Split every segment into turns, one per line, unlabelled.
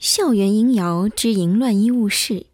校园淫谣之淫乱医务室。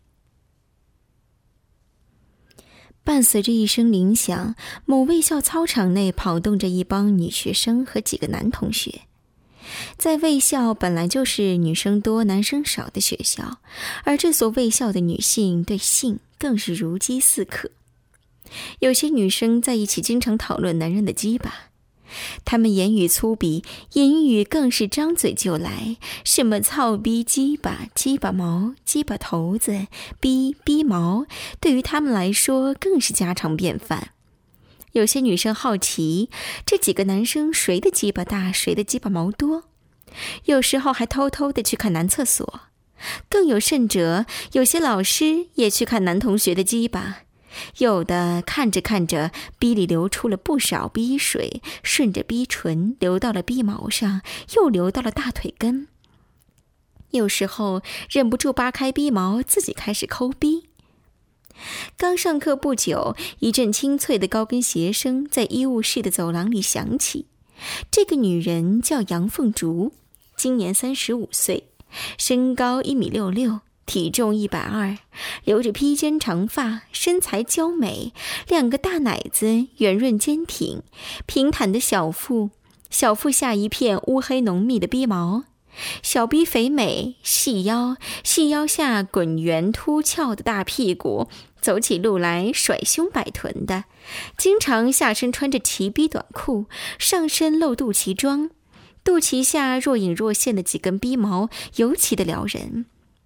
伴随着一声铃响，某卫校操场内跑动着一帮女学生和几个男同学。在卫校本来就是女生多男生少的学校，而这所卫校的女性对性更是如饥似渴。有些女生在一起经常讨论男人的鸡巴，她们言语粗鄙，言语更是张嘴就来，什么操逼鸡巴、鸡巴毛、鸡巴头子、逼毛，对于她们来说更是家常便饭。有些女生好奇，这几个男生谁的鸡巴大，谁的鸡巴毛多，有时候还偷偷的去看男厕所。更有甚者，有些老师也去看男同学的鸡巴，有的看着看着，逼里流出了不少逼水，顺着逼唇流到了逼毛上，又流到了大腿根。有时候忍不住扒开逼毛，自己开始抠逼。刚上课不久，一阵清脆的高跟鞋声在医务室的走廊里响起。这个女人叫杨凤竹，今年35岁，身高1.66米，体重120，留着披肩长发，身材娇美，两个大奶子圆润坚挺，平坦的小腹下一片乌黑浓密的逼毛，小逼肥美，细腰下滚圆凸翘的大屁股，走起路来甩胸摆臀的，经常下身穿着齐逼短裤，上身露肚脐装，肚脐下若隐若现的几根逼毛尤其的撩人。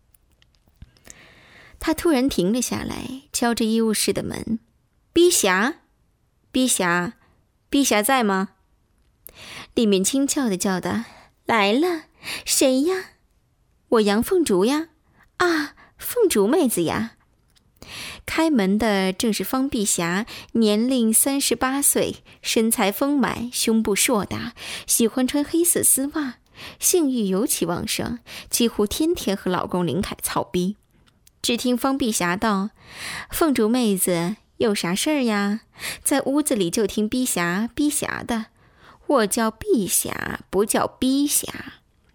他突然停了下来，敲着医务室的门：“逼侠在吗？”里面轻巧地叫道：“来了，谁呀？”“我杨凤竹呀。”“啊，凤竹妹子呀。”开门的正是方碧霞，年龄38岁，身材丰满，胸部硕大，喜欢穿黑色丝袜，性欲尤其旺盛，几乎天天和老公林凯操逼。只听方碧霞道：“凤竹妹子有啥事儿呀？”在屋子里就听逼霞的，我叫碧霞，不叫逼霞。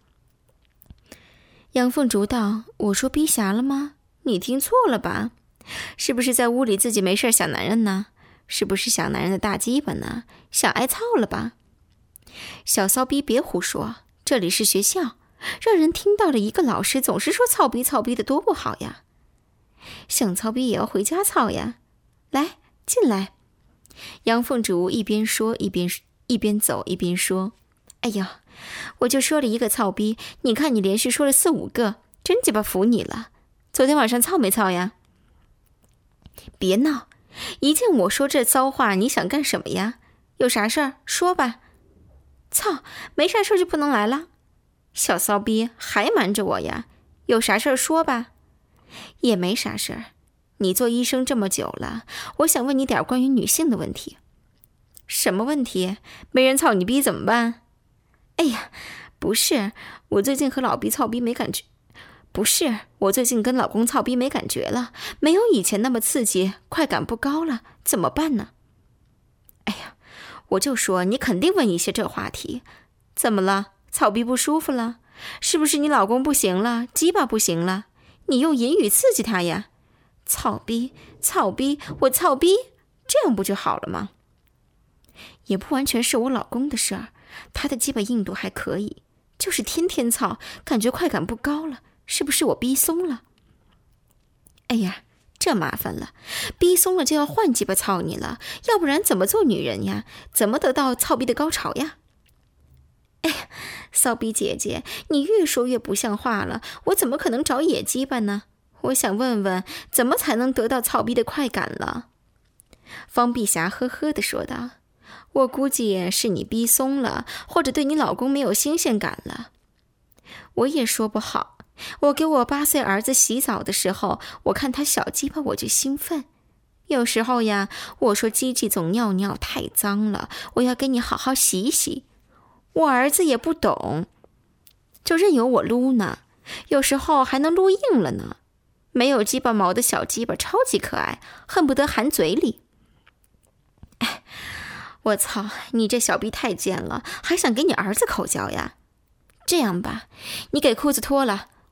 杨凤竹道：“我说逼霞了吗？你听错了吧？是不是在屋里自己没事想男人呢？是不是想男人的大鸡巴呢？想挨操了吧？”“小骚逼别胡说，这里是学校，让人听到了一个老师总是说操逼的多不好呀。想操逼也要回家操呀，来进来。”杨凤竹一边说一边走一边说：“哎呀，我就说了一个操逼，你看你连续说了4-5个，真鸡巴服你了。昨天晚上操没操呀？”“别闹，一见我说这骚话，你想干什么呀？有啥事儿说吧。”“操，没啥事儿就不能来了？小骚逼还瞒着我呀？有啥事儿说吧。”“也没啥事儿，你做医生这么久了，我想问你点关于女性的问题。”“什么问题？没人操你逼怎么办？”“哎呀，不是，我最近和老逼操逼没感觉。不是，我最近跟老公操逼没感觉了，没有以前那么刺激，快感不高了，怎么办呢？”“哎呀，我就说你肯定问一些这话题。怎么了？操逼不舒服了？是不是你老公不行了，鸡巴不行了？你用言语刺激他呀？操逼，我操逼，这样不就好了吗？”“也不完全是我老公的事儿，他的鸡巴硬度还可以，就是天天操，感觉快感不高了，是不是我逼松了？”“哎呀，这麻烦了，逼松了就要换鸡巴操你了，要不然怎么做女人呀？怎么得到操逼的高潮呀？”“哎呀，骚逼姐姐，你越说越不像话了，我怎么可能找野鸡巴呢？我想问问，怎么才能得到操逼的快感了？”方碧霞呵呵地说道：“我估计是你逼松了，或者对你老公没有新鲜感了。我也说不好，我给我8岁儿子洗澡的时候，我看他小鸡巴我就兴奋。有时候呀，我说鸡鸡总尿尿太脏了，我要给你好好洗洗。我儿子也不懂，就任由我撸呢，有时候还能撸硬了呢。没有鸡巴毛的小鸡巴超级可爱，恨不得含嘴里。哎，我操，你这小逼太贱了，还想给你儿子口交呀？这样吧，你给裤子脱了，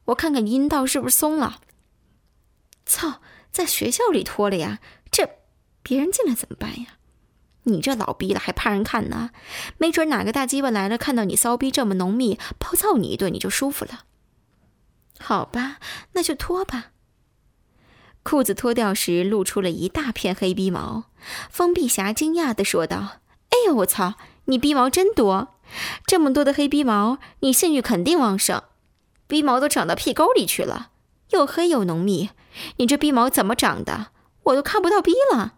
我看看阴道是不是松了。操，在学校里脱了呀，这别人进来怎么办呀？你这老逼了还怕人看呢？没准哪个大鸡巴来了，看到你骚逼这么浓密，暴揍你一顿你就舒服了。好吧，那就脱吧。裤子脱掉时露出了一大片黑逼毛，方碧霞惊讶地说道：哎呦我操，你逼毛真多，这么多的黑逼毛，你性欲肯定旺盛，逼毛都长到屁沟里去了，又黑又浓密，你这逼毛怎么长的？我都看不到逼了。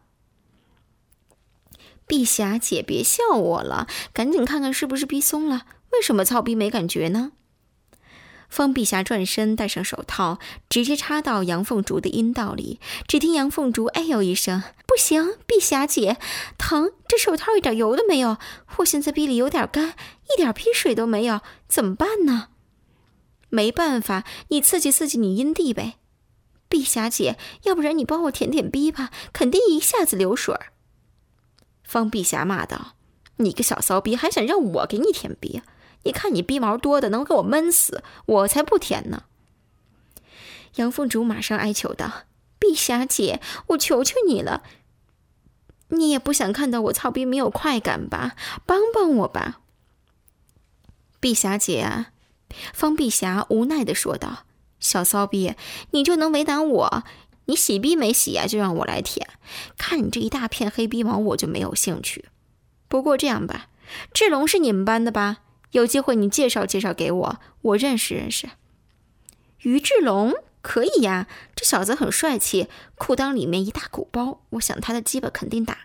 碧霞姐别笑我了，赶紧看看是不是逼松了，为什么操逼没感觉呢？方碧霞转身戴上手套，直接插到杨凤竹的阴道里，只听杨凤竹哎呦一声，不行，碧霞姐，疼，这手套一点油都没有，我现在逼里有点干，一点逼水都没有，怎么办呢？没办法，你刺激刺激你阴蒂呗。碧霞姐，要不然你帮我舔舔逼吧，肯定一下子流水。方碧霞骂道：你个小骚逼，还想让我给你舔逼？你看你逼毛多的能给我闷死，我才不舔呢。杨凤竹马上哀求道：碧霞姐，我求求你了，你也不想看到我操逼没有快感吧，帮帮我吧。碧霞姐啊，方碧霞无奈地说道：小骚逼，你就能为难我？你洗逼没洗啊，就让我来舔，看你这一大片黑逼毛我就没有兴趣。不过这样吧，志龙是你们班的吧？有机会你介绍介绍给我，我认识认识。于志龙可以呀，这小子很帅气，裤裆里面一大鼓包，我想他的鸡巴肯定大。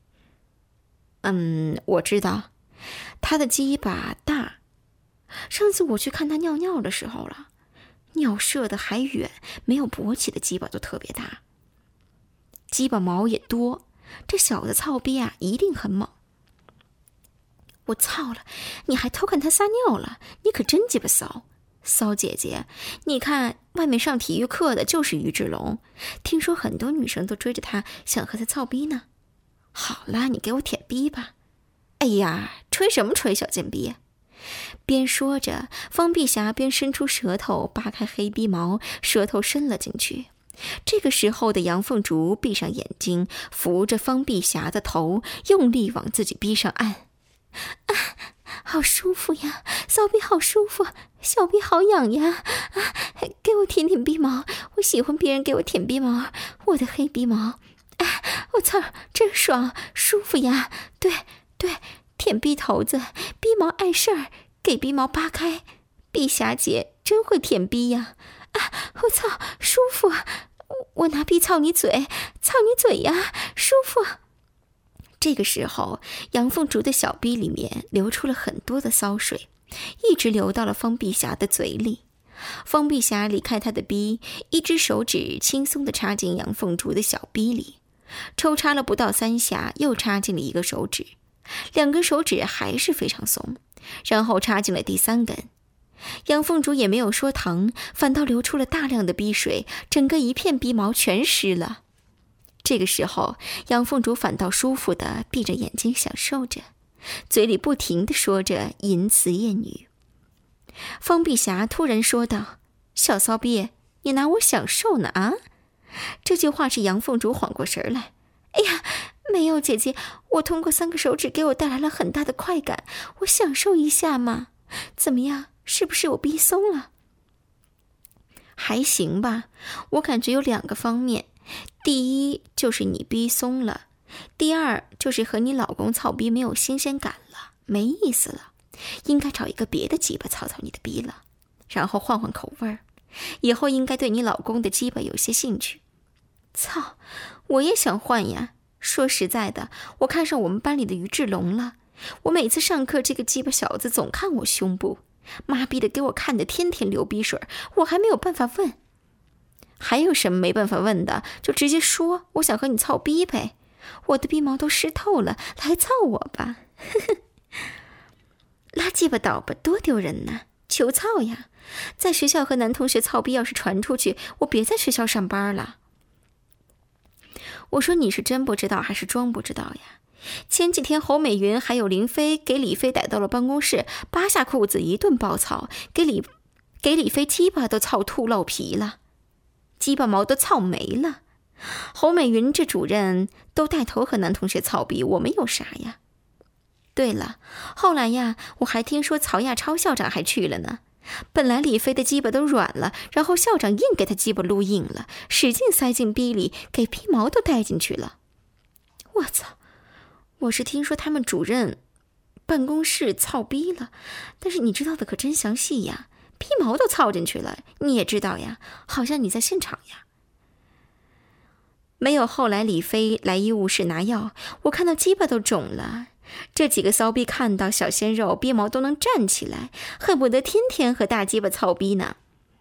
我知道，他的鸡巴大。上次我去看他尿尿的时候了，尿射的还远，没有勃起的鸡巴都特别大，鸡巴毛也多，这小子操逼啊，一定很猛。我操了，你还偷看他撒尿了，你可真鸡巴骚！骚姐姐，你看外面上体育课的就是于志龙，听说很多女生都追着他，想和他操逼呢。好啦，你给我舔逼吧。哎呀，吹什么吹，小贱逼！边说着，方碧霞边伸出舌头扒开黑逼毛，舌头伸了进去。这个时候的杨凤竹闭上眼睛，扶着方碧霞的头，用力往自己逼上按。啊，好舒服呀，骚逼好舒服，小逼好痒呀！啊，给我舔舔逼毛，我喜欢别人给我舔逼毛，我的黑逼毛。啊，我操，真爽，舒服呀！对对，舔逼头子，逼毛碍事儿，给逼毛扒开。碧霞姐真会舔逼呀！啊，我操，舒服！我拿逼操你嘴，操你嘴呀，舒服！这个时候，杨凤竹的小逼里面流出了很多的骚水，一直流到了方碧霞的嘴里。方碧霞离开她的逼，一只手指轻松地插进杨凤竹的小逼里，抽插了不到3下，又插进了一个手指，2根手指还是非常松，然后插进了第3根。杨凤竹也没有说疼，反倒流出了大量的逼水，整个一片逼毛全湿了。这个时候，杨凤竹反倒舒服地闭着眼睛享受着，嘴里不停地说着淫词艳语。方碧霞突然说道：小骚逼，你拿我享受呢啊？这句话是杨凤竹缓过神来。哎呀，没有姐姐，我通过3个手指给我带来了很大的快感，我享受一下嘛。怎么样，是不是我逼松了？还行吧，我感觉有2个方面，第一就是你逼松了，第二就是和你老公操逼没有新鲜感了，没意思了，应该找一个别的鸡巴操操你的逼了，然后换换口味儿，以后应该对你老公的鸡巴有些兴趣。操，我也想换呀，说实在的，我看上我们班里的于志龙了，我每次上课这个鸡巴小子总看我胸部，妈逼的给我看的天天流鼻水，我还没有办法问。还有什么没办法问的，就直接说，我想和你操逼呗，我的逼毛都湿透了，来操我吧。拉鸡巴倒吧，多丢人呐，求操呀！在学校和男同学操逼要是传出去，我别在学校上班了。我说你是真不知道还是装不知道呀？前几天侯美云还有林飞给李飞逮到了办公室，扒下裤子一顿暴操，给给李飞鸡巴都操秃漏皮了，鸡巴毛都操没了。侯美云这主任都带头和男同学操逼，我们有啥呀？对了，后来呀，我还听说曹亚超校长还去了呢。本来李飞的鸡巴都软了，然后校长硬给他鸡巴撸硬了，使劲塞进逼里，给逼毛都带进去了。我操！我是听说他们主任办公室操逼了，但是你知道的可真详细呀，逼毛都操进去了，你也知道呀，好像你在现场呀。没有后来李飞来医务室拿药，我看到鸡巴都肿了。这几个骚逼看到小鲜肉逼毛都能站起来，恨不得天天和大鸡巴操逼呢。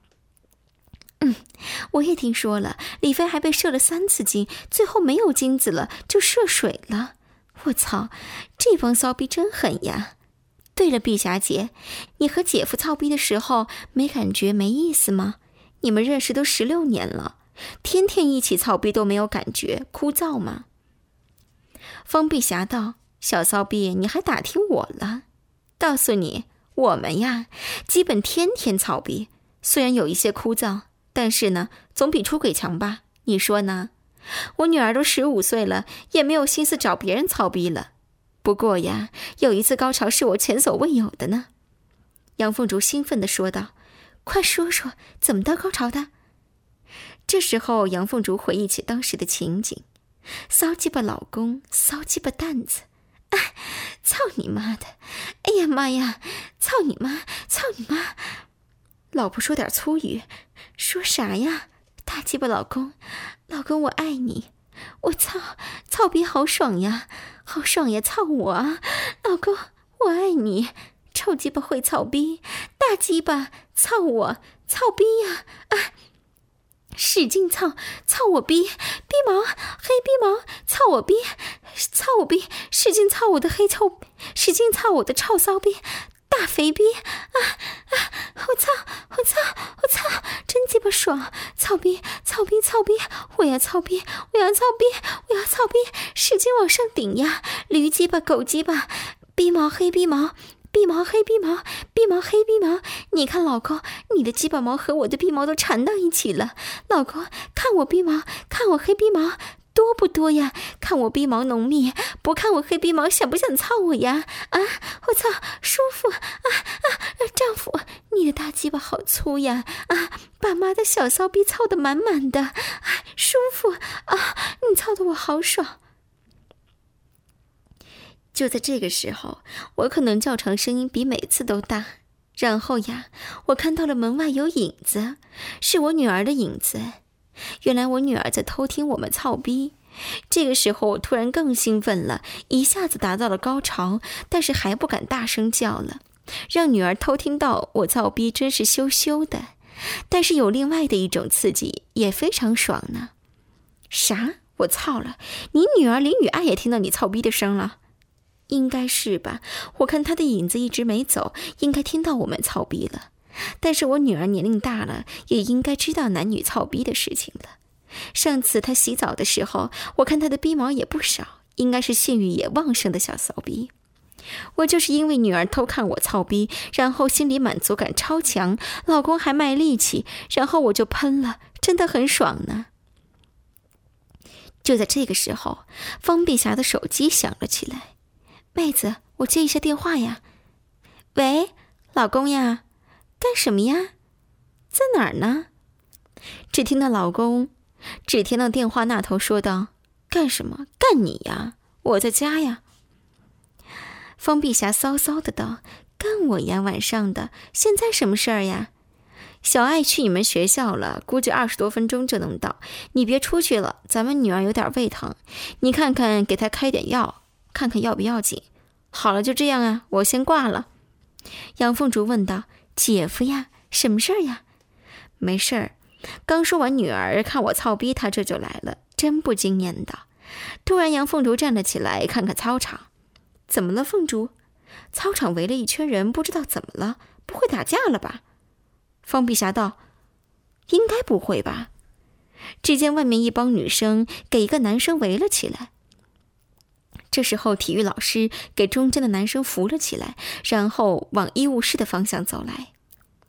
我也听说了，李飞还被射了3次精，最后没有精子了，就涉水了。我操，这帮骚逼真狠呀！对了，碧霞姐，你和姐夫操逼的时候没感觉没意思吗？你们认识都16年了，天天一起操逼都没有感觉，枯燥吗？方碧霞道：小骚逼，你还打听我了？告诉你，我们呀，基本天天操逼，虽然有一些枯燥，但是呢，总比出轨强吧？你说呢？我女儿都15岁了，也没有心思找别人操逼了。不过呀，有一次高潮是我前所未有的呢。杨凤竹兴奋地说道：快说说，怎么到高潮的？这时候杨凤竹回忆起当时的情景，骚鸡巴老公，骚鸡巴蛋子，哎，操你妈的！哎呀妈呀，操你妈，操你妈！老婆说点粗语，说啥呀？大鸡巴老公，老公我爱你！我操，操逼好爽呀，好爽呀，操我啊！老公我爱你！臭鸡巴会操逼，大鸡巴操我，操逼呀！啊！使劲操，操我逼，逼毛，黑逼毛，操我逼，操我逼，使劲操我的黑臭，使劲操我的臭骚逼，大肥逼，我操，我操，我操，真鸡巴爽！操逼，操逼，操逼，我要操逼，我要操逼，我要操逼，使劲往上顶呀！驴鸡巴，狗鸡巴，逼毛，黑逼毛。逼毛黑逼毛，逼毛黑逼毛，你看老公，你的鸡巴毛和我的逼毛都缠到一起了。老公，看我逼毛，看我黑逼毛多不多呀？看我逼毛浓密，不看我黑逼毛，想不想操我呀？啊，我操，舒服啊！丈夫，你的大鸡巴好粗呀！啊，把妈的小骚逼操得满满的，舒服啊！你操得我好爽。就在这个时候，我可能叫床声音比每次都大。然后呀，我看到了门外有影子，是我女儿的影子。原来我女儿在偷听我们操逼。这个时候我突然更兴奋了，一下子达到了高潮，但是还不敢大声叫了，让女儿偷听到我操逼真是羞羞的。但是有另外的一种刺激，也非常爽呢。啥？我操了，你女儿林雨爱也听到你操逼的声了？应该是吧，我看她的影子一直没走，应该听到我们操逼了。但是我女儿年龄大了，也应该知道男女操逼的事情了。上次她洗澡的时候，我看她的逼毛也不少，应该是性欲也旺盛的小骚逼。我就是因为女儿偷看我操逼，然后心理满足感超强，老公还卖力气，然后我就喷了，真的很爽呢。就在这个时候，方碧霞的手机响了起来。妹子，我接一下电话呀。喂，老公呀，干什么呀？在哪儿呢？只听到电话那头说道：干什么？干你呀！我在家呀。方碧霞骚骚的道：干我呀，晚上的，现在什么事儿呀？小爱去你们学校了，估计20多分钟就能到，你别出去了，咱们女儿有点胃疼，你看看给她开点药，看看要不要紧。好了，就这样啊，我先挂了。杨凤竹问道：姐夫呀，什么事儿呀？没事儿，刚说完女儿看我操逼，他这就来了，真不经念叨。突然杨凤竹站了起来，看看操场。怎么了，凤竹？操场围了一圈人，不知道怎么了，不会打架了吧？方碧霞道：应该不会吧。只见外面一帮女生给一个男生围了起来。这时候体育老师给中间的男生扶了起来，然后往医务室的方向走来。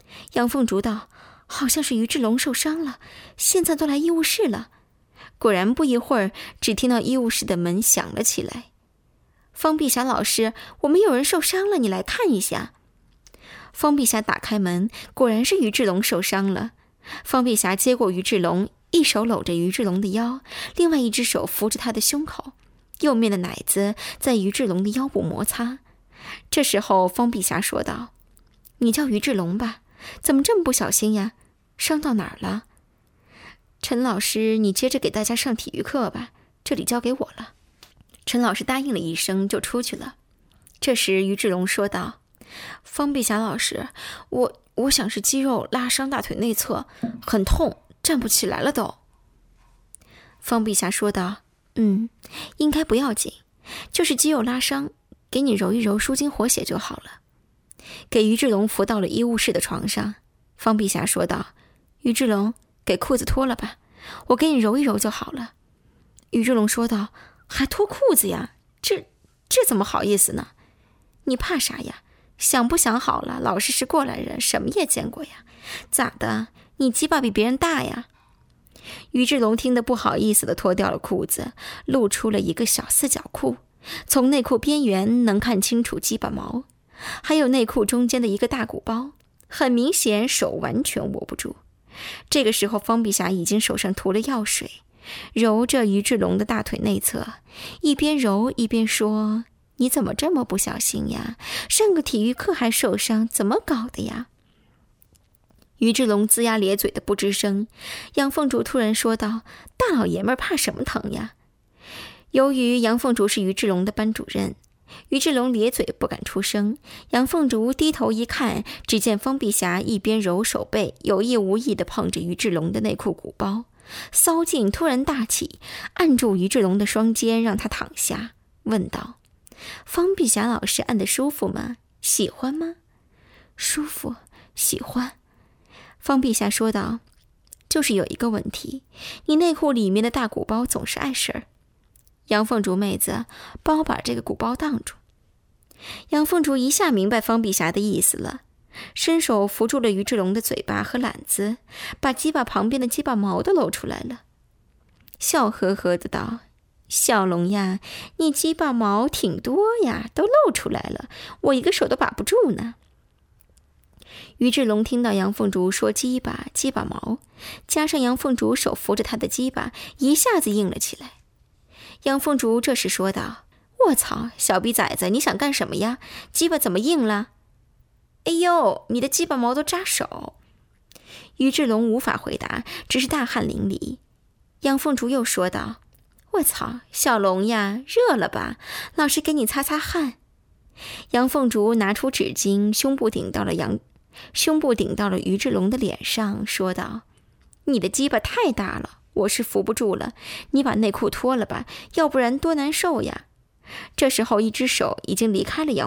杨凤竹道：好像是于志龙受伤了，现在都来医务室了。果然不一会儿，只听到医务室的门响了起来。方碧霞老师，我们有人受伤了，你来看一下。方碧霞打开门，果然是于志龙受伤了。方碧霞接过于志龙，一手搂着于志龙的腰，另外一只手扶着他的胸口，右面的奶子在于志龙的腰部摩擦。这时候方碧霞说道：你叫于志龙吧，怎么这么不小心呀？伤到哪儿了？陈老师，你接着给大家上体育课吧，这里交给我了。陈老师答应了一声就出去了。这时于志龙说道：方碧霞老师，我想是肌肉拉伤大腿内侧，很痛，站不起来了都。方碧霞说道：应该不要紧，就是肌肉拉伤，给你揉一揉舒筋活血就好了。给于志龙扶到了医务室的床上。方碧霞说道：于志龙，给裤子脱了吧，我给你揉一揉就好了。于志龙说道：还脱裤子呀？这怎么好意思呢？你怕啥呀？想不想好了，老师是过来人，什么也见过呀。咋的？你鸡巴比别人大呀？于志龙听得不好意思地脱掉了裤子，露出了一个小四角裤，从内裤边缘能看清楚鸡巴毛，还有内裤中间的一个大鼓包，很明显手完全握不住。这个时候方碧霞已经手上涂了药水，揉着于志龙的大腿内侧，一边揉一边说：你怎么这么不小心呀？上个体育课还受伤，怎么搞的呀？于志龙龇牙咧嘴的不吱声。杨凤竹突然说道：大老爷们儿怕什么疼呀？由于杨凤竹是于志龙的班主任，于志龙咧嘴不敢出声。杨凤竹低头一看，只见方碧霞一边揉手背，有意无意地碰着于志龙的内裤鼓包。骚劲突然大起，按住于志龙的双肩，让他躺下，问道：方碧霞老师按得舒服吗？喜欢吗？舒服，喜欢。方碧霞说道：就是有一个问题，你内裤里面的大鼓包总是碍事儿。杨凤竹妹子，帮我把这个鼓包挡住。杨凤竹一下明白方碧霞的意思了，伸手扶住了于志龙的嘴巴和懒子，把鸡巴旁边的鸡巴毛都露出来了，笑呵呵的道：小龙呀，你鸡巴毛挺多呀，都露出来了，我一个手都把不住呢。于志龙听到杨凤竹说鸡巴毛，加上杨凤竹手扶着他的鸡巴，一下子硬了起来。杨凤竹这时说道：我操，小逼崽子，你想干什么呀？鸡巴怎么硬了？哎呦，你的鸡巴毛都扎手。于志龙无法回答，只是大汗淋漓。杨凤竹又说道：我操，小龙呀，热了吧？老师给你擦擦汗。杨凤竹拿出纸巾，胸部顶到了于志龙的脸上，说道：你的鸡巴太大了，我是扶不住了，你把内裤脱了吧，要不然多难受呀。这时候一只手已经离开了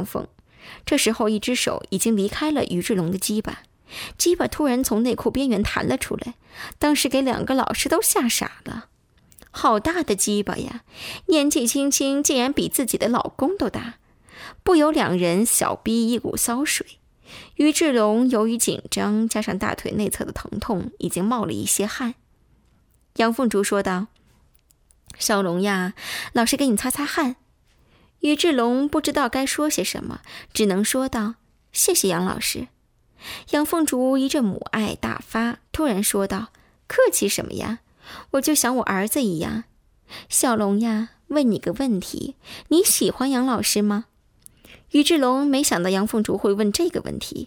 于志龙的鸡巴，鸡巴突然从内裤边缘弹了出来，当时给两个老师都吓傻了。好大的鸡巴呀，年纪轻轻竟然比自己的老公都大，不由两人小逼一股骚水。于志龙由于紧张加上大腿内侧的疼痛，已经冒了一些汗。杨凤竹说道：小龙呀，老师给你擦擦汗。于志龙不知道该说些什么，只能说道：谢谢杨老师。杨凤竹一阵母爱大发，突然说道：客气什么呀，我就像我儿子一样。小龙呀，问你个问题，你喜欢杨老师吗？于志龙没想到杨凤竹会问这个问题。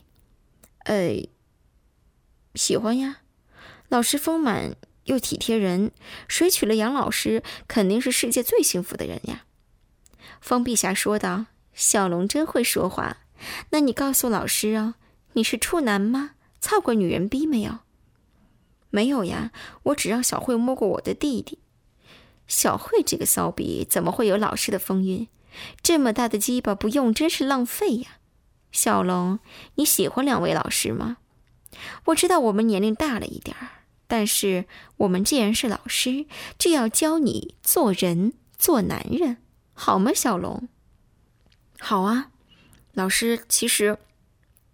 喜欢呀，老师丰满又体贴人，谁娶了杨老师肯定是世界最幸福的人呀。方碧霞说道：小龙真会说话，那你告诉老师啊，你是处男吗？操过女人逼没有？没有呀，我只让小慧摸过我的弟弟。小慧这个骚逼怎么会有老师的风韵？这么大的鸡巴不用真是浪费呀。小龙，你喜欢两位老师吗？我知道我们年龄大了一点儿，但是我们既然是老师，就要教你做人做男人，好吗小龙？好啊，老师，其实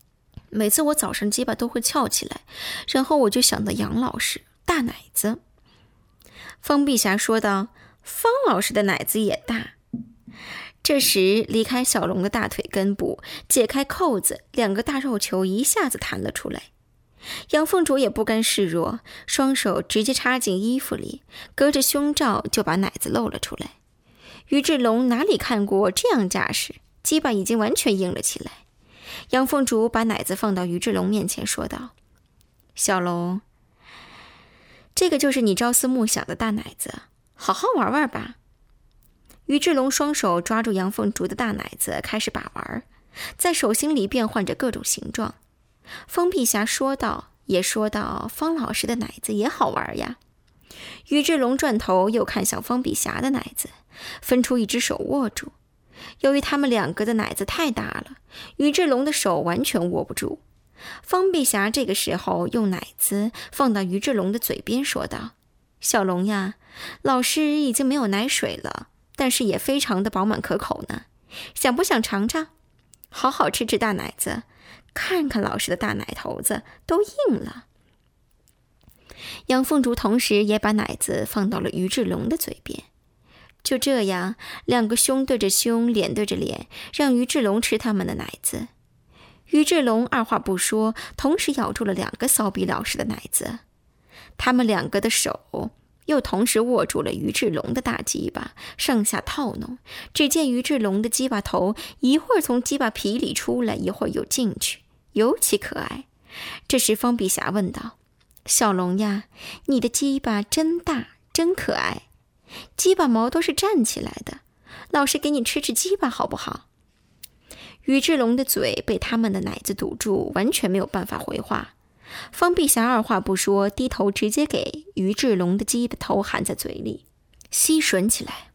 每次我早上鸡巴都会翘起来，然后我就想到杨老师大奶子。方碧霞说道：方老师的奶子也大。这时离开小龙的大腿根部，解开扣子，两个大肉球一下子弹了出来。杨凤竹也不甘示弱，双手直接插进衣服里，隔着胸罩就把奶子露了出来。于志龙哪里看过这样架势，鸡巴已经完全硬了起来。杨凤竹把奶子放到于志龙面前说道：小龙，这个就是你朝思暮想的大奶子，好好玩玩吧。于志龙双手抓住杨凤竹的大奶子开始把玩，在手心里变换着各种形状。方碧霞说道，也说道：方老师的奶子也好玩呀。于志龙转头又看向方碧霞的奶子，分出一只手握住。由于他们两个的奶子太大了，于志龙的手完全握不住。方碧霞这个时候用奶子放到于志龙的嘴边说道：小龙呀，老师已经没有奶水了，但是也非常的饱满可口呢，想不想尝尝？好好吃吃大奶子，看看老师的大奶头子都硬了。杨凤竹同时也把奶子放到了于志龙的嘴边。就这样，两个胸对着胸，脸对着脸，让于志龙吃他们的奶子。于志龙二话不说，同时咬住了两个骚逼老师的奶子。他们两个的手又同时握住了于志龙的大鸡巴，上下套弄。只见于志龙的鸡巴头一会儿从鸡巴皮里出来，一会儿又进去，尤其可爱。这时方碧霞问道：小龙呀，你的鸡巴真大，真可爱，鸡巴毛都是站起来的，老师给你吃吃鸡巴好不好？于志龙的嘴被他们的奶子堵住，完全没有办法回话。方碧霞二话不说，低头直接给于志龙的鸡巴头含在嘴里，吸吮起来。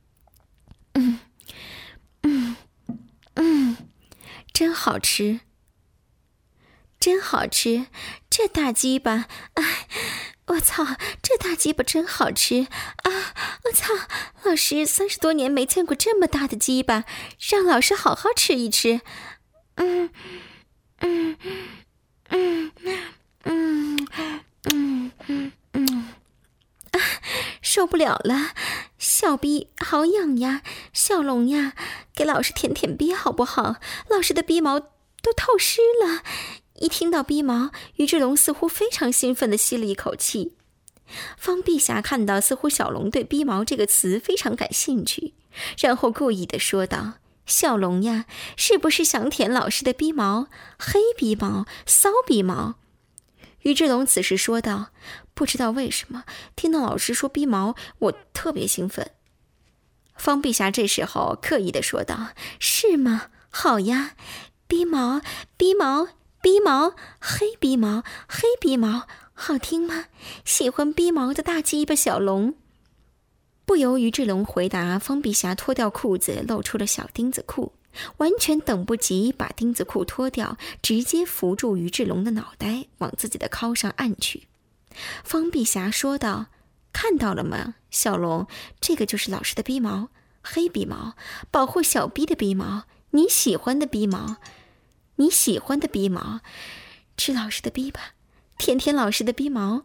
真好吃，真好吃，这大鸡巴，哎，我操，这大鸡巴真好吃啊！我操，老师30多年没见过这么大的鸡巴，让老师好好吃一吃。受不了了，小逼好痒呀，小龙呀，给老师舔舔逼好不好？老师的逼毛都透湿了。一听到逼毛，于志龙似乎非常兴奋地吸了一口气。方碧霞看到似乎小龙对逼毛这个词非常感兴趣，然后故意地说道：小龙呀，是不是想舔老师的逼毛？黑逼毛，骚逼毛？于志龙此时说道：不知道为什么听到老师说逼毛，我特别兴奋。方碧霞这时候刻意地说道：是吗？好呀，逼毛，逼毛，逼毛，黑逼毛，黑逼毛，好听吗？喜欢逼毛的大鸡巴小龙。不由于志龙回答，方碧霞脱掉裤子，露出了小钉子裤，完全等不及把钉子裤脱掉，直接扶住于志龙的脑袋，往自己的尻上按去。方碧霞说道：看到了吗，小龙，这个就是老师的逼毛，黑逼毛，保护小逼的逼毛，你喜欢的逼毛，你喜欢的逼毛，吃老师的逼吧，舔舔老师的逼毛。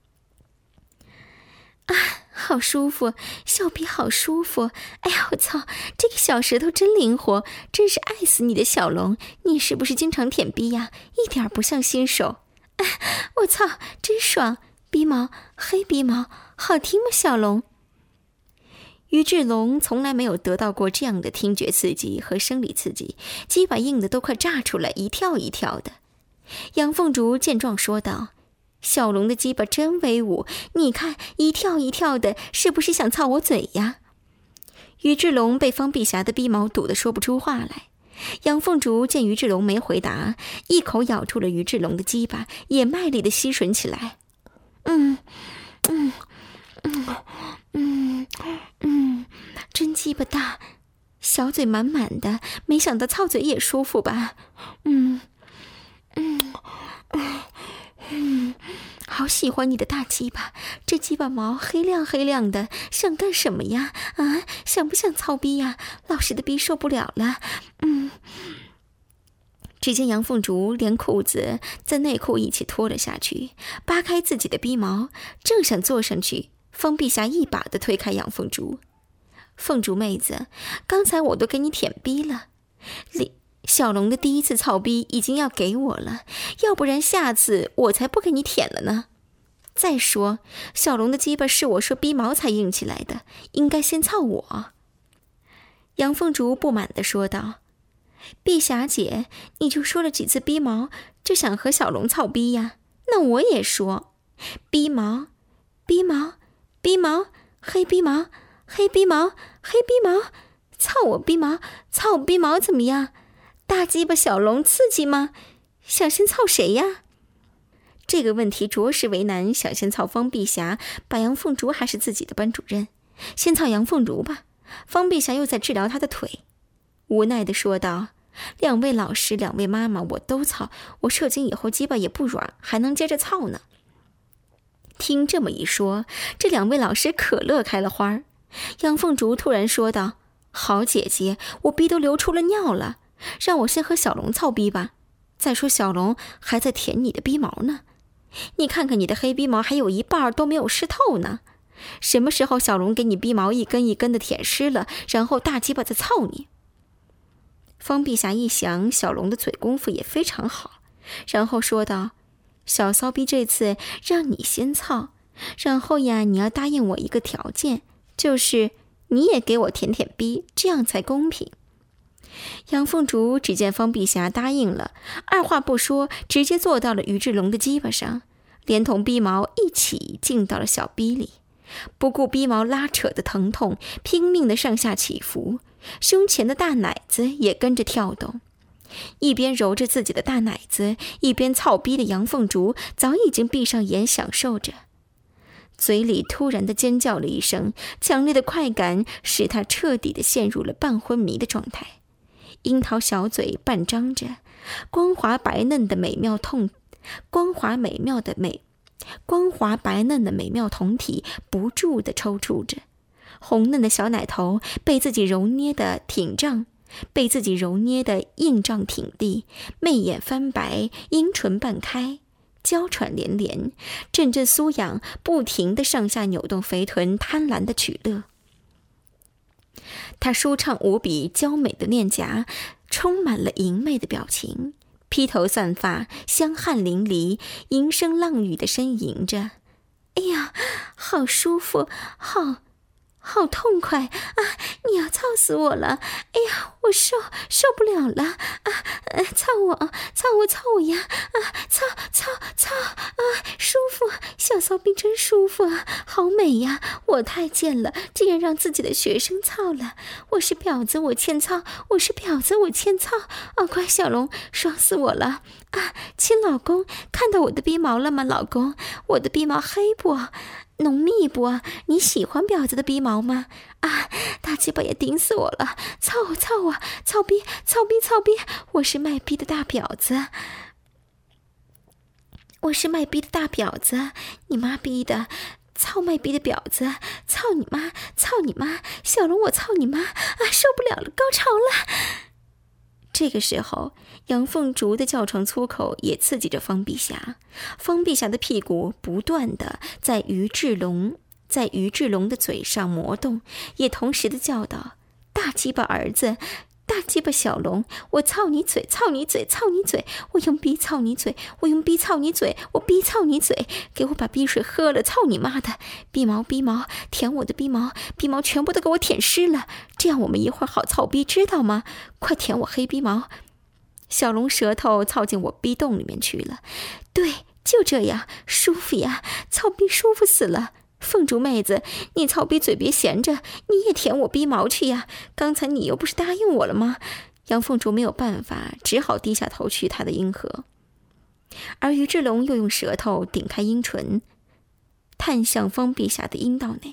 啊，好舒服，小逼好舒服！哎呀，我操，这个小舌头真灵活，真是爱死你的小龙！你是不是经常舔逼呀？一点不像新手。哎，我操，真爽！逼毛，黑逼毛，好听吗，小龙？于志龙从来没有得到过这样的听觉刺激和生理刺激，鸡巴硬的都快炸出来，一跳一跳的。杨凤竹见状说道：小龙的鸡巴真威武，你看一跳一跳的，是不是想操我嘴呀？于志龙被方碧霞的逼毛堵得说不出话来。杨凤竹见于志龙没回答，一口咬住了于志龙的鸡巴，也卖力的吸吮起来。真鸡巴大，小嘴满满的，没想到操嘴也舒服吧？好喜欢你的大鸡巴，这鸡巴毛黑亮黑亮的，想干什么呀？啊，想不想操逼呀？老师的逼受不了了。 只见杨凤竹连裤子在内裤一起脱了下去，扒开自己的逼毛，正想坐上去，方碧霞一把地推开杨凤竹。凤竹妹子，刚才我都给你舔逼了，小龙的第一次操逼已经要给我了，要不然下次我才不给你舔了呢。再说，小龙的鸡巴是我说逼毛才硬起来的，应该先操我。杨凤竹不满地说道：碧霞姐，你就说了几次逼毛，就想和小龙操逼呀？那我也说，逼毛，逼毛，逼毛，黑逼毛，黑逼毛，黑逼毛，操我逼毛，操我逼毛怎么样？大鸡巴小龙刺激吗？想先操谁呀？这个问题着实为难，想先操方碧霞，把杨凤竹还是自己的班主任，先操杨凤竹吧。方碧霞又在治疗她的腿，无奈地说道：两位老师，两位妈妈，我都操，我射精以后鸡巴也不软，还能接着操呢。听这么一说，这两位老师可乐开了花。杨凤竹突然说道：好姐姐，我逼都流出了尿了，让我先和小龙操逼吧。再说小龙还在舔你的逼毛呢，你看看你的黑逼毛还有一半都没有湿透呢。什么时候小龙给你逼毛一根一根的舔湿了，然后大鸡巴再操你？方碧霞一想，小龙的嘴功夫也非常好，然后说道：小骚逼这次让你先操，然后呀，你要答应我一个条件，就是你也给我舔舔逼，这样才公平。杨凤竹只见方碧霞答应了，二话不说，直接坐到了于志龙的鸡巴上，连同逼毛一起进到了小逼里，不顾逼毛拉扯的疼痛，拼命的上下起伏，胸前的大奶子也跟着跳动。一边揉着自己的大奶子，一边操逼的杨凤竹早已经闭上眼享受着，嘴里突然的尖叫了一声，强烈的快感使他彻底的陷入了半昏迷的状态。樱桃小嘴半张着，光滑白嫩的美妙童体不住地抽搐着，红嫩的小奶头被自己揉捏的硬胀挺立，媚眼翻白，阴唇半开，娇喘连连，阵阵酥痒不停地上下扭动肥臀，贪婪的取乐。她舒畅无比娇美的脸颊充满了淫媚的表情，披头散发，香汗淋漓，吟声浪语地呻吟着：哎呀，好舒服，好痛快啊！你要操死我了！哎呀，我受不了了啊！操我呀！啊，操啊！舒服，小骚逼真舒服啊，好美呀！我太贱了，竟然让自己的学生操了！我是婊子，我欠操！我是婊子，我欠操！哦，乖小龙，爽死我了啊！亲老公，看到我的逼毛了吗？老公，我的逼毛黑不？浓密不？你喜欢婊子的逼毛吗？啊，大鸡巴也顶死我了！操啊！操逼！我是卖逼的大婊子！我是卖逼的大婊子！你妈逼的！操卖逼的婊子！操你妈！小龙，我操你妈！啊，受不了了，高潮了！这个时候，杨凤竹的叫床粗口也刺激着方碧霞，方碧霞的屁股不断的在于志龙的嘴上磨动，也同时的叫道：大鸡巴儿子，大鸡巴小龙，我操你嘴，我用逼操你嘴，我逼操你嘴，给我把逼水喝了，操你妈的！逼毛，舔我的逼毛全部都给我舔湿了，这样我们一会儿好操逼，知道吗？快舔我黑逼毛！小龙舌头操进我逼洞里面去了，对，就这样，舒服呀，操逼舒服死了。凤竹妹子，你操逼嘴别闲着，你也舔我逼毛去呀！刚才你又不是答应我了吗？杨凤竹没有办法，只好低下头去她的阴核，而于志龙又用舌头顶开阴唇，探向方碧霞的阴道内。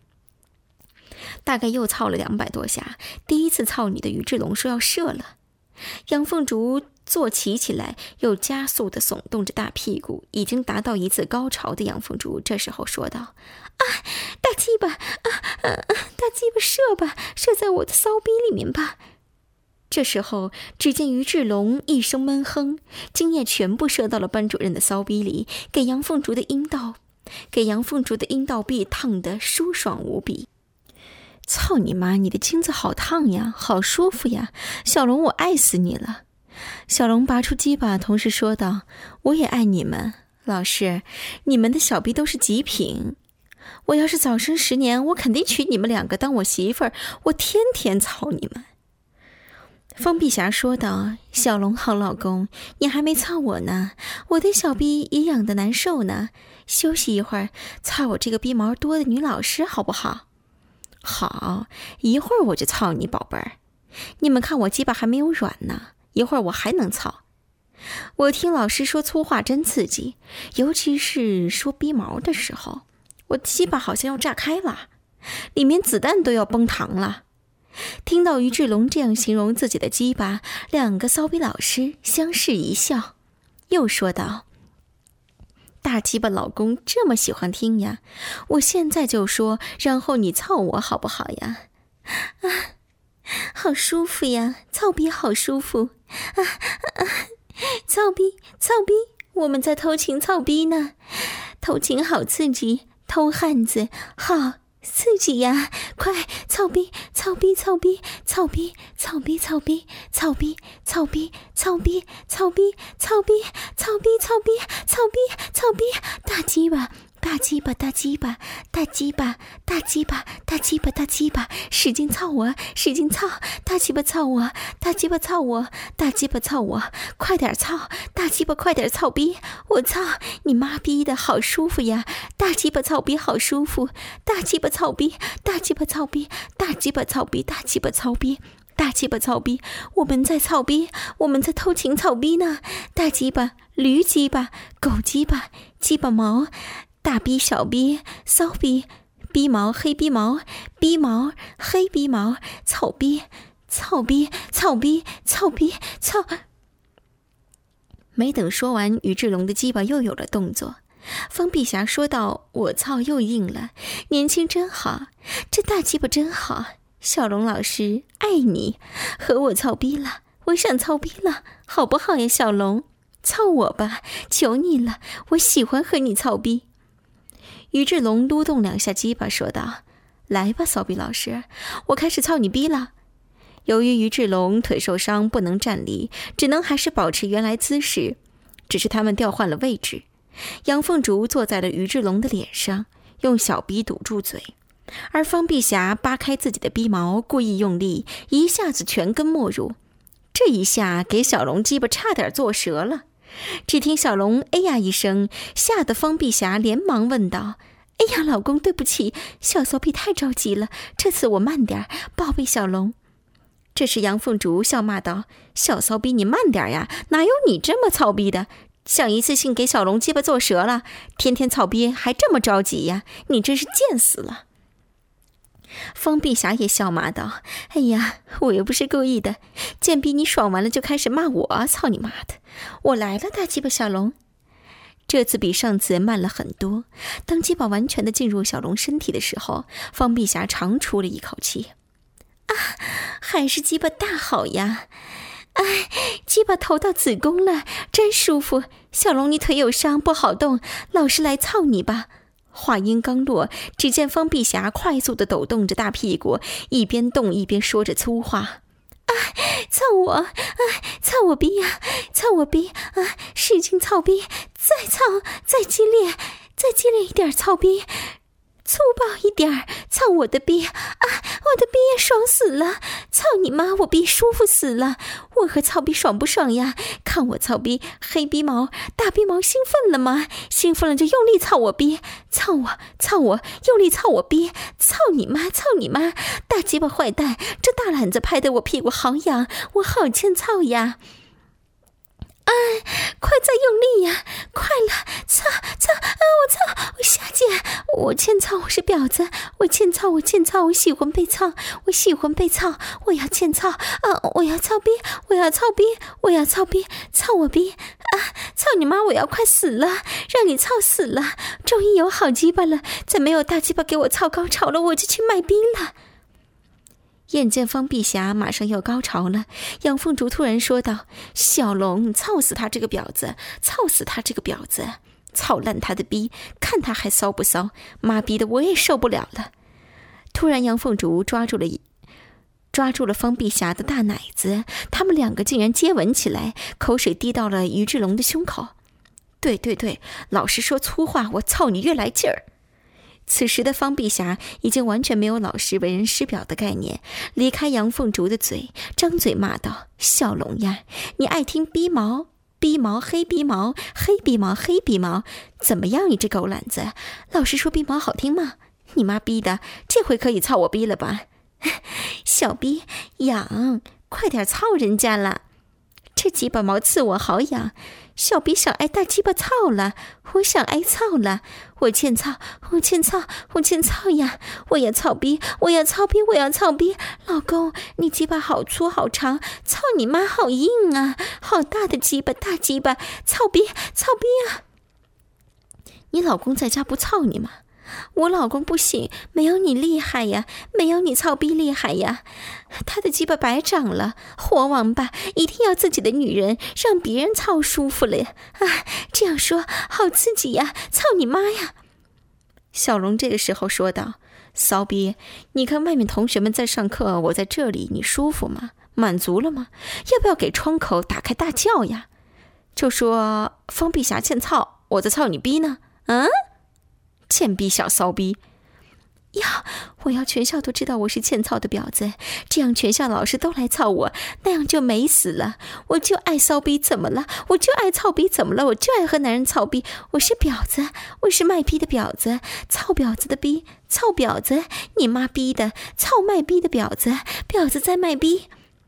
大概又操了200多下，第一次操你的于志龙说要射了。杨凤竹坐起来，又加速地耸动着大屁股，已经达到一次高潮的杨凤竹这时候说道：啊，大鸡巴射吧，射在我的骚逼里面吧！ 这时候，只见于志龙一声闷哼，精液全部射到了班主任的骚逼里，给杨凤竹的阴道壁烫得舒爽无比。操你妈！你的精子好烫呀，好舒服呀，小龙，我爱死你了！小龙拔出鸡巴，同时说道：“我也爱你们，老师，你们的小逼都是极品。我要是早生10年，我肯定娶你们2个当我媳妇儿，我天天操你们。”方碧霞说道：“小龙好老公，你还没操我呢，我的小逼也痒得难受呢，休息一会儿，操我这个逼毛多的女老师好不好？”“好，一会儿我就操你宝贝儿。你们看我鸡巴还没有软呢，一会儿我还能操。我听老师说粗话真刺激，尤其是说逼毛的时候，我鸡巴好像要炸开了，里面子弹都要崩膛了。”听到于志龙这样形容自己的鸡巴，2个骚逼老师相视一笑，又说道：“大鸡巴老公这么喜欢听呀，我现在就说，然后你操我好不好呀？”“啊，好舒服呀，操逼好舒服啊！操逼，我们在偷情操逼呢，偷情好刺激，偷汉子好刺激呀！快操逼！大鸡巴，使劲操我，使劲操！大鸡巴操我，大鸡巴操我，大鸡巴操我！快点操！大鸡巴快点操逼！我操你妈逼的好舒服呀！大鸡巴操逼好舒服！大鸡巴操逼！大鸡巴操逼！大鸡巴操逼！大鸡巴操逼！大鸡巴操逼！我们在操逼，我们在偷情操逼呢！大鸡巴，驴鸡巴，狗鸡巴，鸡巴毛，大逼小逼，骚逼，逼毛黑逼毛，逼毛黑逼毛，操逼，操逼，操逼，操逼，操！没等说完，于志龙的鸡巴又有了动作。方碧霞说道：“我操，又硬了，年轻真好，这大鸡巴真好。小龙老师爱你，和我操逼了，我想操逼了，好不好呀？小龙，操我吧，求你了，我喜欢和你操逼。”于志龙撸动2下鸡巴说道：“来吧，骚逼老师，我开始操你逼了。”由于于志龙腿受伤不能站立，只能还是保持原来姿势，只是他们调换了位置。杨凤竹坐在了于志龙的脸上，用小逼堵住嘴，而方碧霞扒开自己的逼毛，故意用力，一下子全根没入。这一下给小龙鸡巴差点做折了。只听小龙哎呀一声，吓得方碧霞连忙问道：“哎呀，老公对不起，小骚逼太着急了，这次我慢点，宝贝小龙。”这时杨凤竹笑骂道：“小骚逼你慢点呀，哪有你这么操逼的？想一次性给小龙鸡巴做折了，天天操逼还这么着急呀，你真是贱死了。”方碧霞也笑骂道：“哎呀，我又不是故意的，贱逼你爽完了就开始骂我，操你妈的！我来了，大鸡巴小龙。”这次比上次慢了很多。当鸡巴完全的进入小龙身体的时候，方碧霞长出了一口气：“啊，还是鸡巴大好呀！哎，鸡巴投到子宫了，真舒服。小龙，你腿有伤不好动，老师来操你吧。”话音刚落，只见方碧霞快速地抖动着大屁股，一边动一边说着粗话：“操我！操我逼呀！操我逼！使劲操逼！再操！再激烈一点操逼！粗暴一点，操我的逼！我的逼也爽死了！操你妈！我逼舒服死了！我和操逼爽不爽呀？看我操逼，黑逼毛，大逼毛，兴奋了吗？兴奋了就用力操我逼！操我，用力操我逼！操你妈！操你妈！大鸡巴坏蛋，这大懒子拍得我屁股好痒，我好欠操呀！快再用力呀！快了，操！我下贱，我欠操，我是婊子，我欠操，我喜欢被操，我要欠操我要操逼，操我逼操你妈！我要快死了，让你操死了！终于有好鸡巴了，再没有大鸡巴给我操高潮了，我就去卖逼了。 眼见方碧霞马上要高潮了，杨凤竹突然说道：“小龙，操死他这个婊子，操死他这个婊子，操烂他的逼，看他还骚不骚，妈逼的我也受不了了。”突然杨凤竹抓住了方碧霞的大奶子，他们两个竟然接吻起来，口水滴到了于志龙的胸口。对，老实说粗话，我操你越来劲儿。此时的方碧霞已经完全没有老实为人师表的概念，离开杨凤竹的嘴，张嘴骂道：“小龙呀，你爱听逼毛？逼毛黑逼毛，黑逼毛黑逼毛，怎么样你这狗懒子？老实说逼毛好听吗？你妈逼的，这回可以操我逼了吧？小逼痒，快点操人家了，这鸡巴毛刺我好痒，小逼想挨大鸡巴操了，我想挨操了，我欠操呀，我要操逼，我要操逼，老公你鸡巴好粗好长，操你妈好硬啊，好大的鸡巴，大鸡巴，操逼啊！你老公在家不操你吗？我老公不行，没有你厉害呀，没有你操逼厉害呀，他的鸡巴白长了，活王八一定要自己的女人让别人操舒服了呀，这样说好刺激呀，操你妈呀！小龙这个时候说道：“骚逼，你看外面同学们在上课，我在这里，你舒服吗？满足了吗？要不要给窗口打开大叫呀？就说方碧霞欠操，我在操你逼呢？欠逼小骚逼呀！我要全校都知道我是欠操的婊子，这样全校老师都来操我，那样就美死了。我就爱骚逼怎么了？我就爱操逼怎么了？我就爱和男人操逼，我是婊子，我是卖逼的婊子，操婊子的逼，操婊子，你妈逼的，操卖逼的婊子，婊子在卖逼。”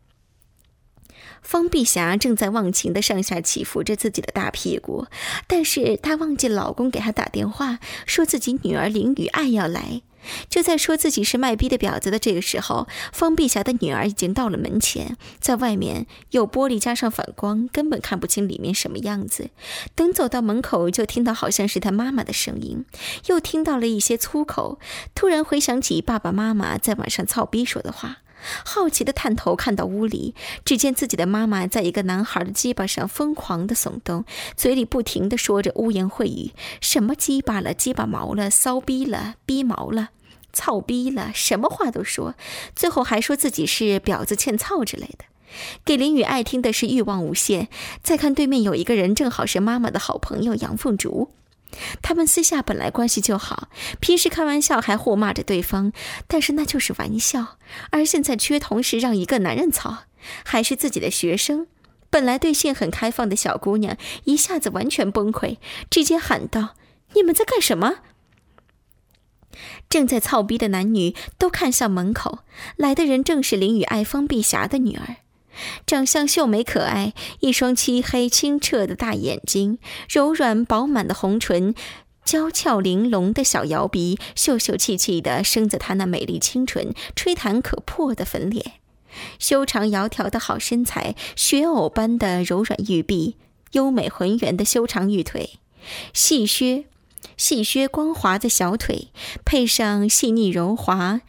方碧霞正在忘情地上下起伏着自己的大屁股，但是她忘记老公给她打电话，说自己女儿林雨爱要来。就在说自己是卖逼的婊子的这个时候，方碧霞的女儿已经到了门前，在外面有玻璃加上反光，根本看不清里面什么样子。等走到门口，就听到好像是她妈妈的声音，又听到了一些粗口，突然回想起爸爸妈妈在晚上操逼说的话。好奇的探头看到屋里，只见自己的妈妈在一个男孩的鸡巴上疯狂的耸动，嘴里不停的说着污言秽语，什么鸡巴了，鸡巴毛了，骚逼了，逼毛了，操逼了，什么话都说，最后还说自己是婊子欠操之类的。给林雨爱听的是欲望无限。再看对面有一个人，正好是妈妈的好朋友杨凤竹。他们私下本来关系就好，平时开玩笑还互骂着对方，但是那就是玩笑，而现在缺同事让一个男人操，还是自己的学生，本来对性很开放的小姑娘一下子完全崩溃，直接喊道：“你们在干什么？”正在操逼的男女都看向门口，来的人正是林雨爱方碧霞的女儿。长相秀美可爱，一双漆黑清澈的大眼睛，柔软饱满的红唇，娇俏玲珑的小摇鼻，秀秀气气的生在她那美丽清纯、吹弹可破的粉脸，修长窈窕的好身材，雪藕般的柔软玉臂，优美浑圆的修长玉腿，细削光滑的小腿，配上细腻柔滑、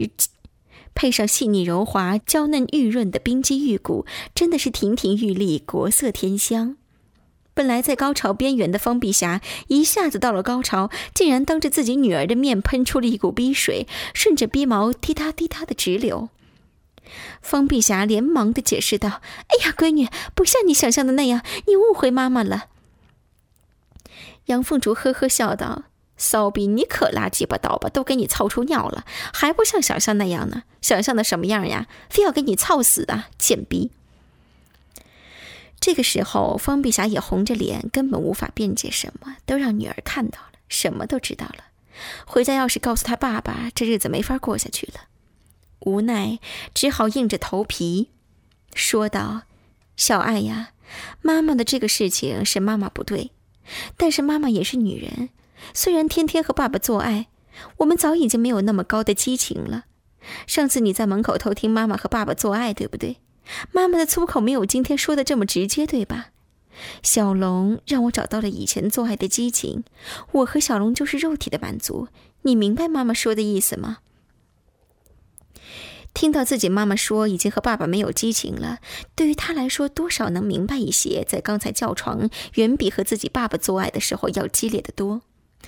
娇嫩玉润的冰肌玉骨，真的是亭亭玉立，国色天香。本来在高潮边缘的方碧霞一下子到了高潮，竟然当着自己女儿的面喷出了一股逼水，顺着逼毛滴答滴答的直流。方碧霞连忙的解释道：“哎呀，闺女，不像你想象的那样，你误会妈妈了。”杨凤竹呵呵笑道：“骚逼，你可拉鸡巴倒吧，都给你操出尿了，还不像想象那样呢？想象的什么样呀？非要给你操死啊，贱逼！”这个时候，方碧霞也红着脸，根本无法辩解什么，都让女儿看到了，什么都知道了。回家要是告诉他爸爸，这日子没法过下去了。无奈，只好硬着头皮说道：“小爱呀，妈妈的这个事情是妈妈不对，但是妈妈也是女人。虽然天天和爸爸做爱，我们早已经没有那么高的激情了。上次你在门口偷听妈妈和爸爸做爱，对不对？妈妈的粗口没有今天说的这么直接，对吧？小龙让我找到了以前做爱的激情，我和小龙就是肉体的满足，你明白妈妈说的意思吗？” 听到自己妈妈说已经和爸爸没有激情了，对于他来说多少能明白一些，在刚才叫床远比和自己爸爸做爱的时候要激烈得多。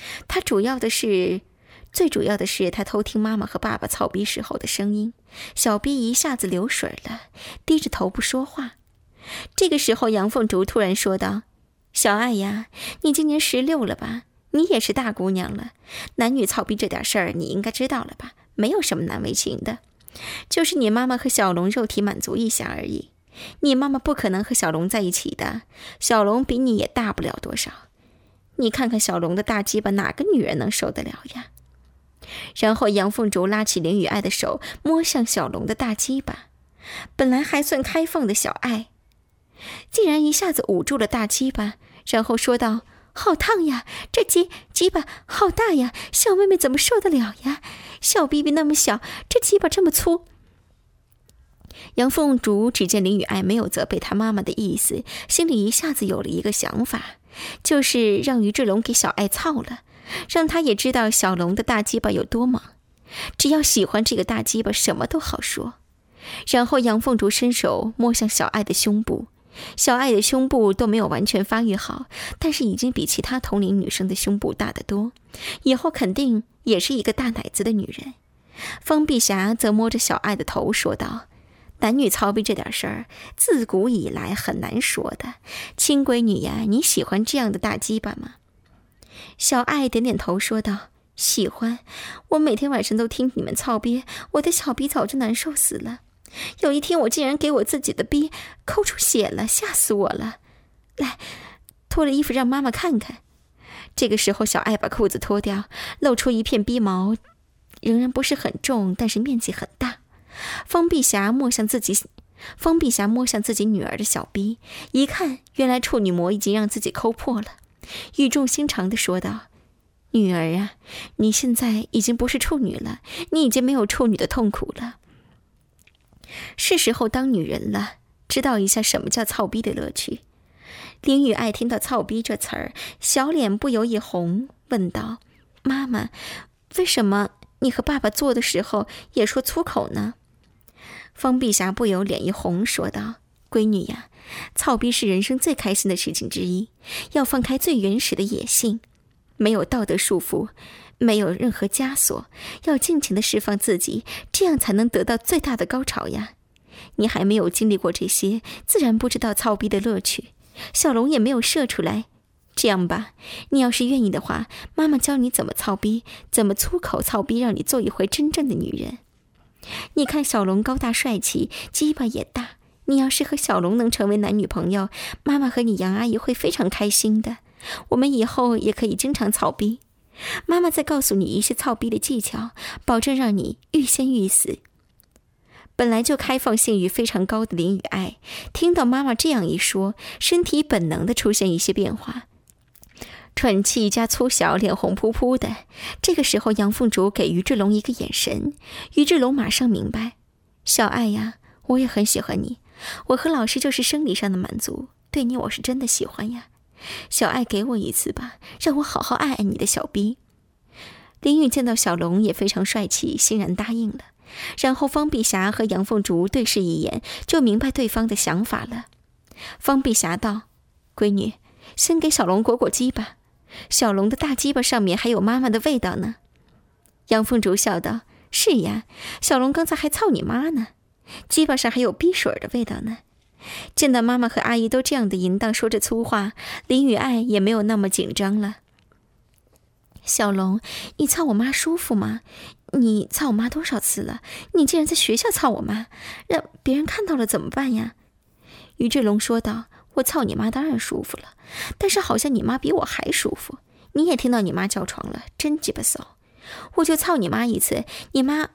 最主要的是他偷听妈妈和爸爸操逼时候的声音，小逼一下子流水了，低着头不说话。这个时候杨凤竹突然说道：小爱呀，你今年16了吧？你也是大姑娘了，男女操逼这点事儿你应该知道了吧？没有什么难为情的，就是你妈妈和小龙肉体满足一下而已。你妈妈不可能和小龙在一起的，小龙比你也大不了多少。你看看小龙的大鸡巴，哪个女人能受得了呀？然后杨凤竹拉起林雨爱的手，摸向小龙的大鸡巴。本来还算开放的小爱，竟然一下子捂住了大鸡巴，然后说道：好烫呀，这鸡巴好大呀，小妹妹怎么受得了呀？小逼逼那么小，这鸡巴这么粗。杨凤竹只见林雨爱没有责备她妈妈的意思，心里一下子有了一个想法，就是让于志龙给小爱操了，让他也知道小龙的大鸡巴有多猛，只要喜欢这个大鸡巴什么都好说。然后杨凤竹伸手摸向小爱的胸部，小爱的胸部都没有完全发育好，但是已经比其他同龄女生的胸部大得多，以后肯定也是一个大奶子的女人。方碧霞则摸着小爱的头说道：男女操逼这点事儿，自古以来很难说的。亲闺女呀，你喜欢这样的大鸡巴吗？小爱点点头说道：喜欢，我每天晚上都听你们操逼，我的小逼早就难受死了。有一天我竟然给我自己的逼抠出血了，吓死我了。来，脱了衣服让妈妈看看。这个时候小爱把裤子脱掉，露出一片逼毛，仍然不是很重，但是面积很大。方碧霞摸向自己女儿的小逼，一看原来处女膜已经让自己抠破了，语重心长地说道：女儿啊，你现在已经不是处女了，你已经没有处女的痛苦了，是时候当女人了，知道一下什么叫操逼的乐趣。林雨爱听到操逼这词儿，小脸不由一红，问道：妈妈，为什么你和爸爸做的时候也说粗口呢？方碧霞不由脸一红，说道：闺女呀，操逼是人生最开心的事情之一，要放开最原始的野性，没有道德束缚，没有任何枷锁，要尽情地释放自己，这样才能得到最大的高潮呀。你还没有经历过这些，自然不知道操逼的乐趣，小龙也没有射出来。这样吧，你要是愿意的话，妈妈教你怎么操逼，怎么粗口操逼，让你做一回真正的女人。你看小龙高大帅气，鸡巴也大，你要是和小龙能成为男女朋友，妈妈和你杨阿姨会非常开心的。我们以后也可以经常操逼，妈妈再告诉你一些操逼的技巧，保证让你欲仙欲死。本来就开放性欲非常高的林雨爱，听到妈妈这样一说，身体本能的出现一些变化，喘气加粗小，脸红扑扑的。这个时候杨凤竹给于志龙一个眼神，于志龙马上明白：小爱呀，我也很喜欢你，我和老师就是生理上的满足，对你我是真的喜欢呀。小爱给我一次吧，让我好好爱爱你的小逼。林雨见到小龙也非常帅气，欣然答应了。然后方碧霞和杨凤竹对视一眼，就明白对方的想法了。方碧霞道：闺女，先给小龙裹裹鸡巴，小龙的大鸡巴上面还有妈妈的味道呢。杨凤竹笑道：是呀，小龙刚才还操你妈呢，鸡巴上还有逼水的味道呢。见到妈妈和阿姨都这样的淫荡说着粗话，林雨爱也没有那么紧张了。小龙，你操我妈舒服吗？你操我妈多少次了？你竟然在学校操我妈，让别人看到了怎么办呀？于志龙说道：我操你妈当然舒服了，但是好像你妈比我还舒服。你也听到你妈叫床了，真鸡巴骚。我就操你妈一次，你妈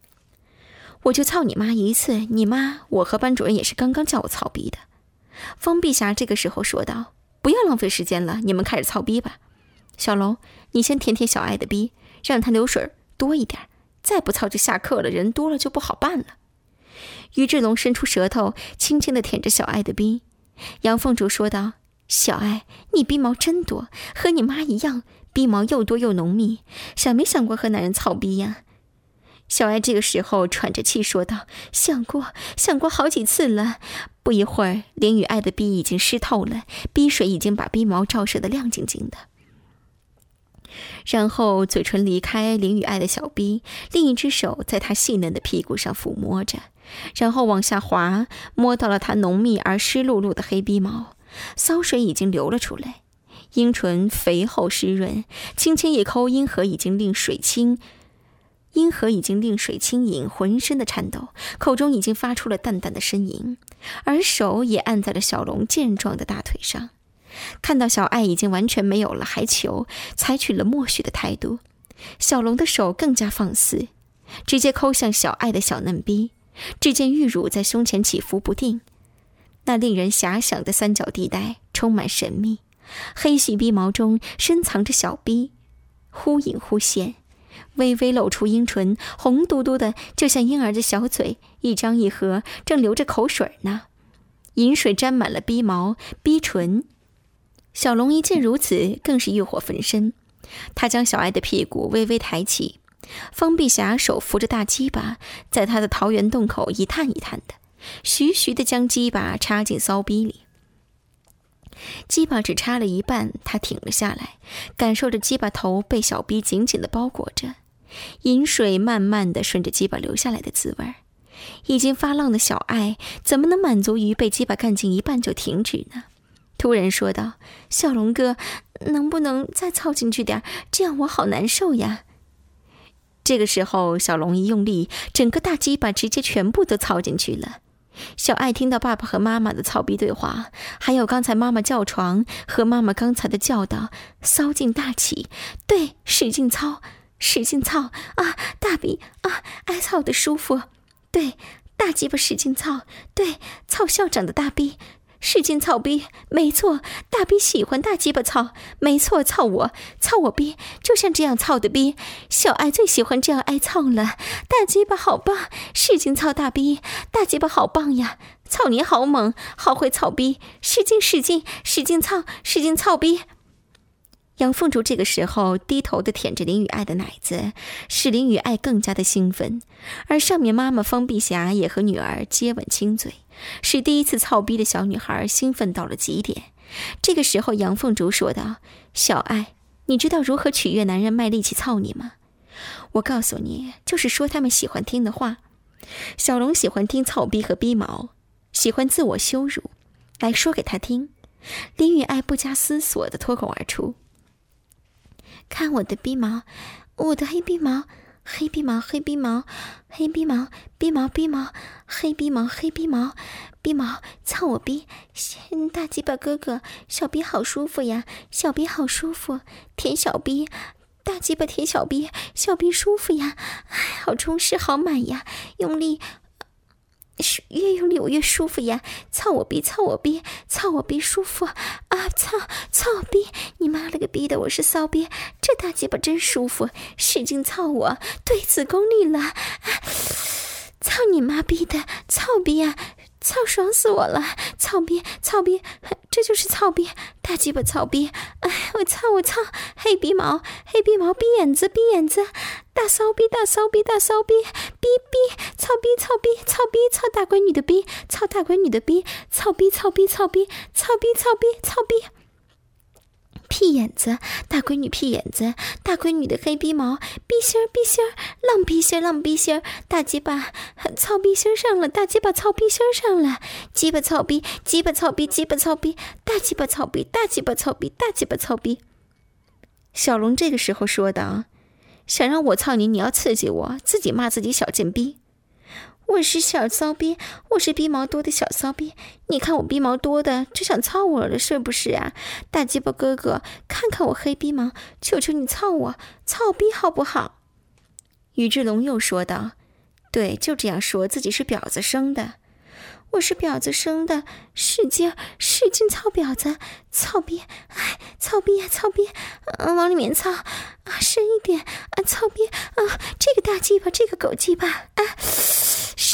我和班主任也是刚刚叫我操逼的。方碧霞这个时候说道：不要浪费时间了，你们开始操逼吧。小龙，你先舔舔小爱的逼，让她流水多一点，再不操就下课了，人多了就不好办了。于志龙伸出舌头轻轻地舔着小爱的逼。杨凤竹说道：小爱，你逼毛真多，和你妈一样，逼毛又多又浓密，想没想过和男人操逼呀？ 小艾这个时候喘着气说道：想过好几次了。不一会儿，林雨爱的逼已经湿透了，逼水已经把逼毛照射得亮晶晶的。然后嘴唇离开林雨爱的小逼，另一只手在她细嫩的屁股上抚摸着，然后往下滑，摸到了她浓密而湿漉漉的黑逼毛，骚水已经流了出来。阴唇肥厚湿润，轻轻一抠，阴核已经令水轻盈，浑身的颤抖，口中已经发出了淡淡的呻吟，而手也按在了小龙健壮的大腿上。看到小爱已经完全没有了，还求，采取了默许的态度。小龙的手更加放肆，直接抠向小爱的小嫩逼，只见玉乳在胸前起伏不定，那令人遐想的三角地带充满神秘，黑细逼毛中深藏着小逼，忽隐忽现，微微露出阴唇，红嘟嘟的，就像婴儿的小嘴，一张一合，正流着口水呢。饮水沾满了逼毛、逼唇。小龙一见如此，更是欲火焚身。他将小爱的屁股微微抬起，方碧霞手扶着大鸡巴，在他的桃源洞口一探一探的，徐徐地将鸡巴插进骚逼里。鸡巴只插了一半，他停了下来，感受着鸡巴头被小逼紧紧地包裹着，饮水慢慢地顺着鸡巴流下来的滋味。已经发浪的小爱怎么能满足于被鸡巴干进一半就停止呢？突然说道：小龙哥，能不能再操进去点，这样我好难受呀。这个时候小龙一用力，整个大鸡巴直接全部都操进去了。小爱听到爸爸和妈妈的操逼对话，还有刚才妈妈叫床和妈妈刚才的教导，骚劲大起。对，使劲操，使劲操啊，大逼啊，爱操的舒服。对，大鸡巴使劲操，对，操校长的大逼，使劲操逼，没错，大逼喜欢大鸡巴操，没错，操我逼，就像这样操的逼，小爱最喜欢这样挨操了，大鸡巴好棒，使劲操大逼，大鸡巴好棒呀，操你好猛，好会操逼，使劲操逼。杨凤竹这个时候低头的舔着林雨爱的奶子，使林雨爱更加的兴奋，而上面妈妈方碧霞也和女儿接吻亲嘴，使第一次操逼的小女孩兴奋到了极点。这个时候杨凤竹说道：小爱，你知道如何取悦男人卖力气操你吗？我告诉你，就是说他们喜欢听的话。小龙喜欢听操逼和逼毛，喜欢自我羞辱，来说给他听。林雨爱不加思索地脱口而出：看我的逼毛，我的黑逼毛，黑逼毛，黑逼毛，黑逼毛，逼毛，逼毛，黑逼毛，黑逼毛，逼毛，操我逼！大鸡巴哥哥，小逼好舒服呀，小逼好舒服，舔小逼，大鸡巴舔小逼，小逼舒服呀，哎，好充实，好满呀，用力。越用力我越舒服呀，操我逼，操我逼，操我逼舒服啊，操我逼，你妈了个逼的，我是骚逼，这大鸡巴真舒服，使劲操我，对，子宫里了，操你妈逼的，操逼啊，操爽死我了，操逼，这就是操逼，大鸡巴操逼，哎，我操，黑逼毛，逼眼子，大骚逼，逼，操逼，操大闺女的逼，操大闺女的逼，操逼，屁眼子，大闺女屁眼子，大闺女的黑逼毛，逼心儿，浪逼心儿，大鸡巴操逼心上了，大鸡巴操逼心上了，鸡巴操逼，大鸡巴操逼。小龙这个时候说道：想让我操你，你要刺激我，自己骂自己小贱逼。我是小骚逼，我是逼毛多的小骚逼，你看我逼毛多的就想操我了是不是啊？大鸡巴哥哥，看看我黑逼毛，求求你操我，操逼好不好？于志龙又说道：对，就这样说，自己是婊子生的。我是婊子生的，使劲操婊子，操逼，哎，操逼呀，操逼，往里面操啊，深一点啊，操逼啊，这个大鸡巴，这个狗鸡巴啊，